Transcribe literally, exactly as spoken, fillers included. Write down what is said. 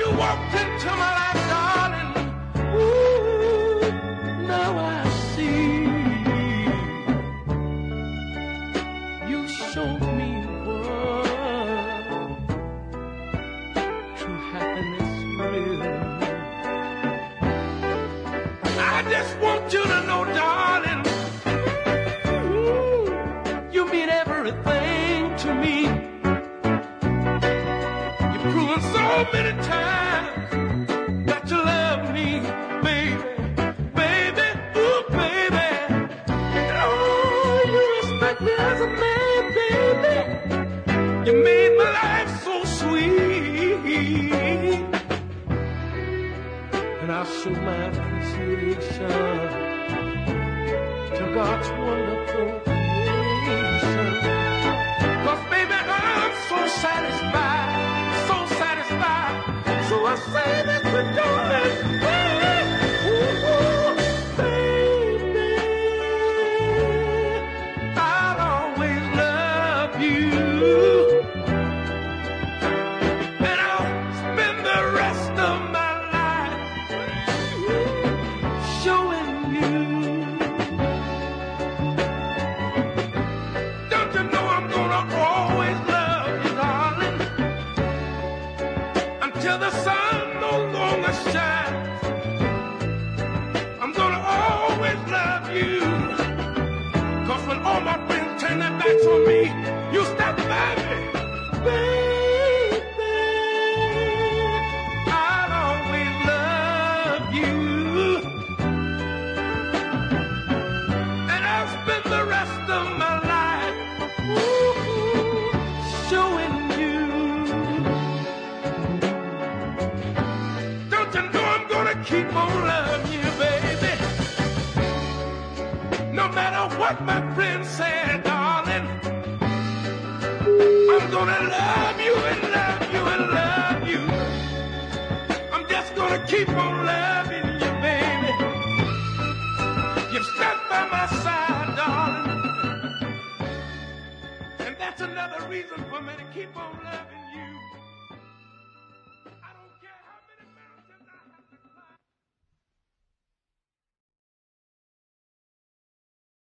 walked into my life, darling. Ooh, now I see. You showed me what true happiness is. I just want you to know, darling, ooh, you mean everything to me. You've proven so many times that you love me, baby, baby, ooh, baby. Oh, you respect me as a man, baby. You made my life so sweet, and I'll show my appreciation to God's wonderful creation. 'Cause baby, I'm so satisfied, so satisfied. So I say this with darling, ooh, baby, I'll always love you, and I'll spend the rest of my life showing you. Don't you know I'm gonna always love you, darling, until the sun no longer shines. I'm gonna always love you, 'cause when all my friends turn their backs on me, you stop by me, baby. I'll always love you, and I'll spend the rest of my life ooh, showing you. Don't you know I'm gonna keep on loving you, baby? No matter what my friends say, darling, I'm gonna love you and love you and love you. I'm just gonna keep on loving you, baby. You've stuck by my side, darling, and that's another reason for me to keep on loving you.